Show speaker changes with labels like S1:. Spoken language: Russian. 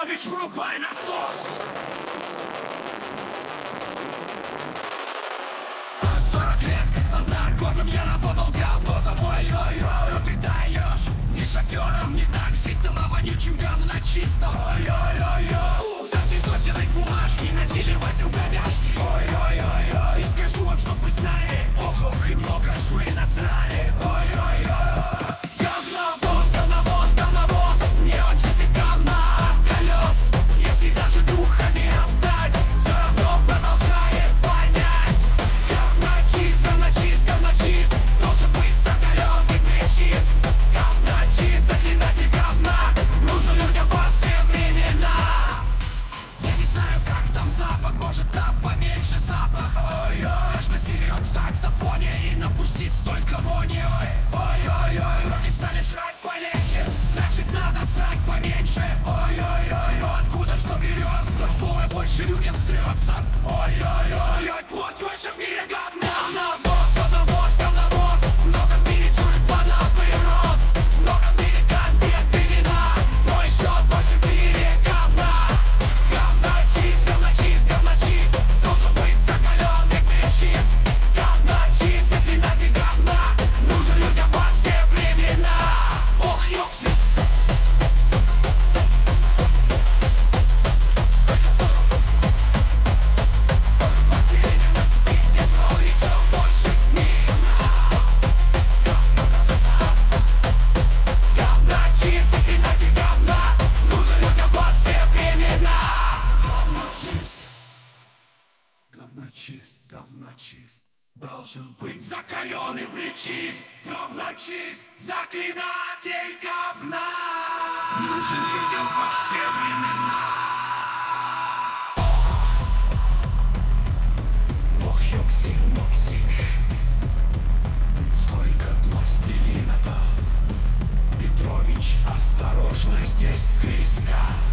S1: Петрович, врубай насос! 40 лет, как над наркозом я работал говнозом. Ой-ой-ой, но ты даешь ни шофером, ни таксистом, а вонючим говночистом. Ой-ой-ой-ой, за 3 сотенной бумажки на деле возил говяжки. Ой-ой-ой-ой, и скажу вам, чтоб вы знали, ох-ох, и много ж вы насрали. Ой-ой-ой, говновоз, говновоз, говновоз, не он чистит говна от колес. Если даже духами обдать, все равно продолжает вонять. Говночист, говночист, говночист, должен быть закален и причист. Говночист, заклинатель говна, нужен людям во все времена. Я не знаю, как там запах, может там поменьше запах. Ой-ой, аж насерет в таксофоне и напустить столько вони. Ой-ой-ой, руки стали жрать полегче, значит надо срать поменьше. Ой-ой-ой, откуда что берется, вдвое больше людям срется. Ой-ой-ой, плоть выше в мире говна. Говновоз, говновоз, говновоз, много в мире тюльпанов и роз, много в мире конфет и вина, но еще больше в мире говна. Говночист, говночист, говночист, должен быть закален и причист. Говночист, заклинатель говна, нужен людям во все времена. Ох, ёпси. Говночист, заклинатель говна, нужен людям во все времена. Говночист, говночист, должен быть закален и плечист. Говночист, заклинатель говна, нужен людям во все времена. Ох, ёкси, мокси, сколько пластилина-то. Петрович, осторожно, здесь склизко.